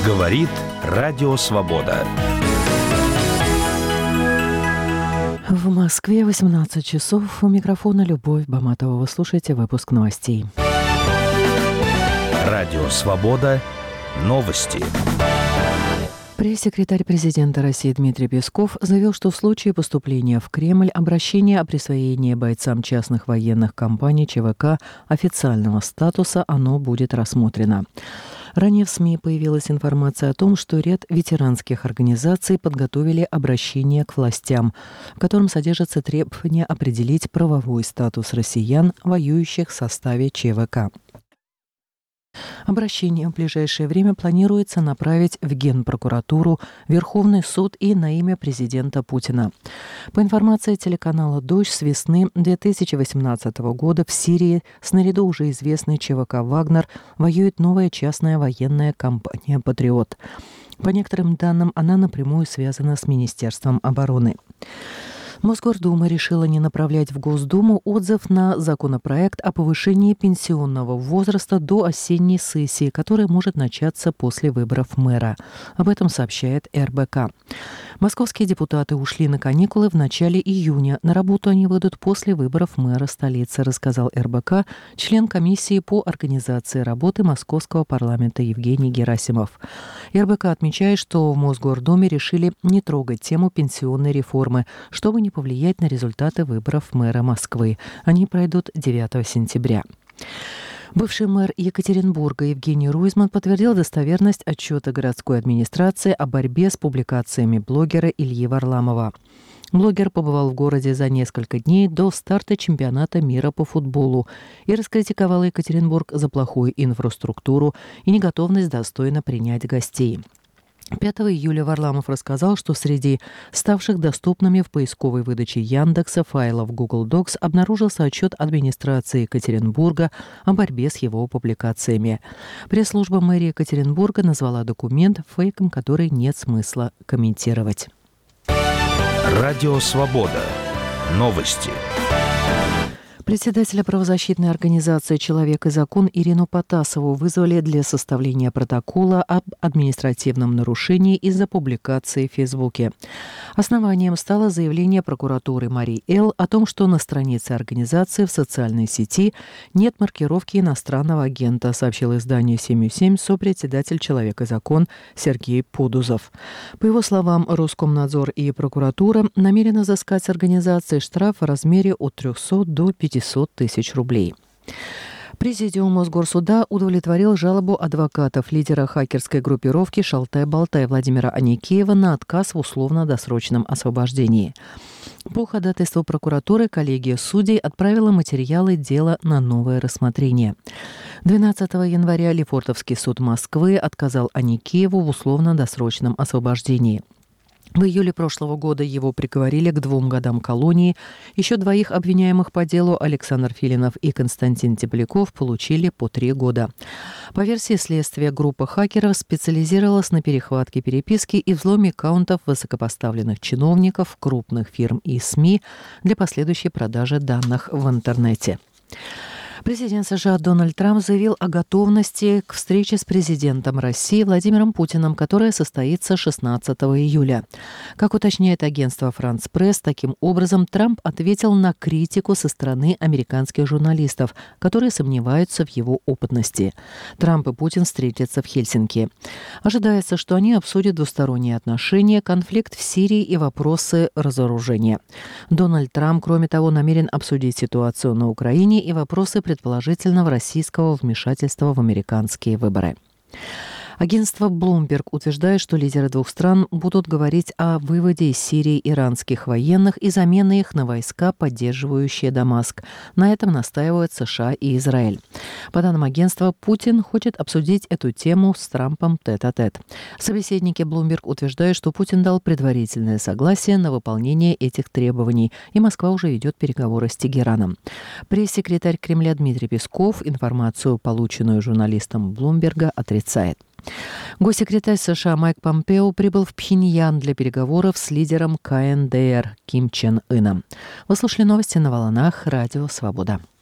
Говорит Радио Свобода. В Москве 18 часов. У микрофона Любовь Баматова. Вы слушаете выпуск новостей. Радио Свобода. Новости. Пресс-секретарь президента России Дмитрий Песков заявил, что в случае поступления в Кремль обращение о присвоении бойцам частных военных компаний ЧВК официального статуса оно будет рассмотрено. Ранее в СМИ появилась информация о том, что ряд ветеранских организаций подготовили обращение к властям, в котором содержится требование определить правовой статус россиян, воюющих в составе ЧВК. Обращение в ближайшее время планируется направить в Генпрокуратуру, Верховный суд и на имя президента Путина. По информации телеканала «Дождь», с весны 2018 года в Сирии с наряду уже известной ЧВК «Вагнер» воюет новая частная военная компания «Патриот». По некоторым данным, она напрямую связана с Министерством обороны. Мосгордума решила не направлять в Госдуму отзыв на законопроект о повышении пенсионного возраста до осенней сессии, которая может начаться после выборов мэра. Об этом сообщает РБК. Московские депутаты ушли на каникулы в начале июня. На работу они выйдут после выборов мэра столицы, рассказал РБК член комиссии по организации работы Московского парламента Евгений Герасимов. РБК отмечает, что в Мосгордуме решили не трогать тему пенсионной реформы, чтобы не повлиять на результаты выборов мэра Москвы. Они пройдут 9 сентября. Бывший мэр Екатеринбурга Евгений Руйзман подтвердил достоверность отчета городской администрации о борьбе с публикациями блогера Ильи Варламова. Блогер побывал в городе за несколько дней до старта чемпионата мира по футболу и раскритиковал Екатеринбург за плохую инфраструктуру и неготовность достойно принять гостей. 5 июля Варламов рассказал, что среди ставших доступными в поисковой выдаче Яндекса файлов Google Docs обнаружился отчет администрации Екатеринбурга о борьбе с его публикациями. Пресс-служба мэрии Екатеринбурга назвала документ фейком, который нет смысла комментировать. Радио Свобода. Новости. Председателя правозащитной организации «Человек и закон» Ирину Потасову вызвали для составления протокола об административном нарушении из-за публикации в Фейсбуке. Основанием стало заявление прокуратуры Марии Л. о том, что на странице организации в социальной сети нет маркировки иностранного агента, сообщил изданию «7.7» сопредседатель «Человек и закон» Сергей Подузов. По его словам, Роскомнадзор и прокуратура намерены взыскать с организации штраф в размере от 300 до 500 тысяч рублей. Президиум Мосгорсуда удовлетворил жалобу адвокатов лидера хакерской группировки «Шалтай-Болтай» Владимира Аникеева на отказ в условно-досрочном освобождении. По ходатайству прокуратуры коллегия судей отправила материалы дела на новое рассмотрение. 12 января Лефортовский суд Москвы отказал Аникееву в условно-досрочном освобождении. В июле прошлого года его приговорили к 2 годам колонии. Еще 2 обвиняемых по делу, Александр Филинов и Константин Тепляков, получили по 3 года. По версии следствия, группа хакеров специализировалась на перехватке переписки и взломе аккаунтов высокопоставленных чиновников, крупных фирм и СМИ для последующей продажи данных в интернете. Президент США Дональд Трамп заявил о готовности к встрече с президентом России Владимиром Путиным, которая состоится 16 июля. Как уточняет агентство «Франс Пресс», таким образом Трамп ответил на критику со стороны американских журналистов, которые сомневаются в его опытности. Трамп и Путин встретятся в Хельсинки. Ожидается, что они обсудят двусторонние отношения, конфликт в Сирии и вопросы разоружения. Дональд Трамп, кроме того, намерен обсудить ситуацию на Украине и вопросы предположительного российского вмешательства в американские выборы. Агентство Bloomberg утверждает, что лидеры двух стран будут говорить о выводе из Сирии иранских военных и замене их на войска, поддерживающие Дамаск. На этом настаивают США и Израиль. По данным агентства, Путин хочет обсудить эту тему с Трампом тет-а-тет. Собеседники Bloomberg утверждают, что Путин дал предварительное согласие на выполнение этих требований, и Москва уже ведет переговоры с Тегераном. Пресс-секретарь Кремля Дмитрий Песков информацию, полученную журналистом Bloomberg, отрицает. Госсекретарь США Майк Помпео прибыл в Пхеньян для переговоров с лидером КНДР Ким Чен Ыном. Вы слушали новости на волнах Радио Свобода.